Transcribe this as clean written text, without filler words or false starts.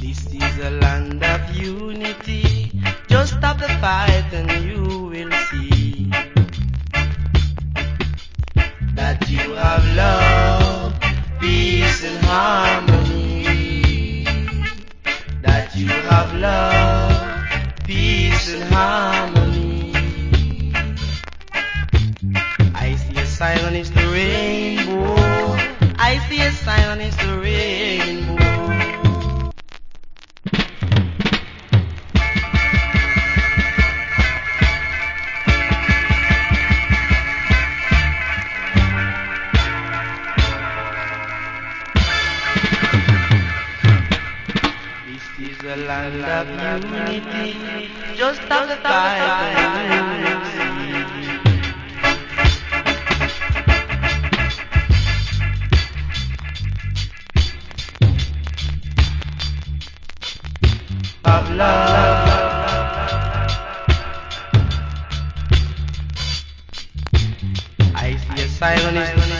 This is a land of unity. Just stop the fight and you will see that you have love, peace and harmony. That you have love, peace and harmony. I see a sign on it's the rainbow. I see a sign on it's the rainbow. This is a land of unity. Just stop the fight and you will see. Of love. I see a sign on his